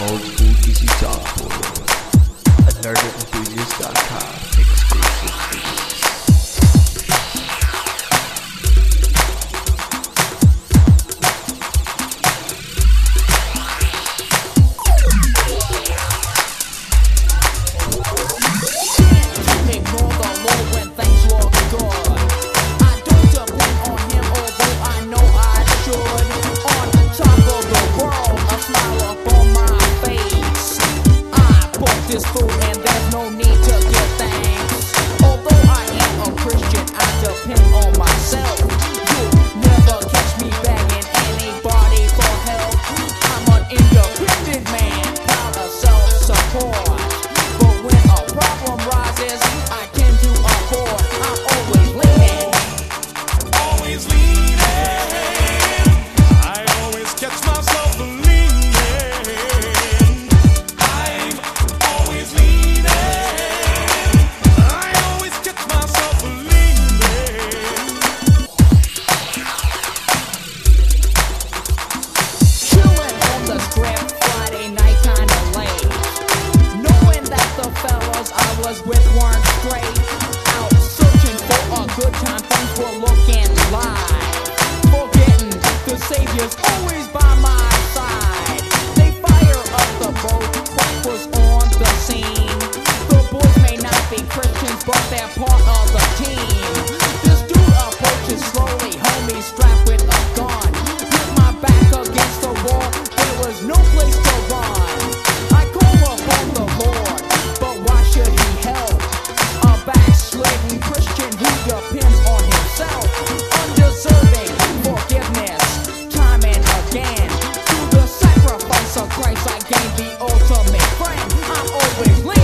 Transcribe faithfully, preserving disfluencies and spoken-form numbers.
old school D C talk for a nerd enthusiast dot com exclusive. This food and there's no need to give thanks. Although I am a Christian, I depend on myself. You'll never catch me begging anybody for help. I'm an independent man, proud of self-support. But when a problem rises, I tend to afford. I'm always leaning, always leaning. I always catch myself leaning. With weren't straight out searching for a good time, things were looking live, forgetting the Savior's always by my side. They fire up the boat, Frank was on the scene. The boys may not be Christians, but they're part of the team. This dude approaches slowly, homie strapped with a gun. With my back against the wall, there was no place to run. I call upon the Lord, but why should he help a backslidden Christian who depends on himself, undeserving forgiveness time and again? Through the sacrifice of Christ I gained the ultimate friend. I'm always leaning.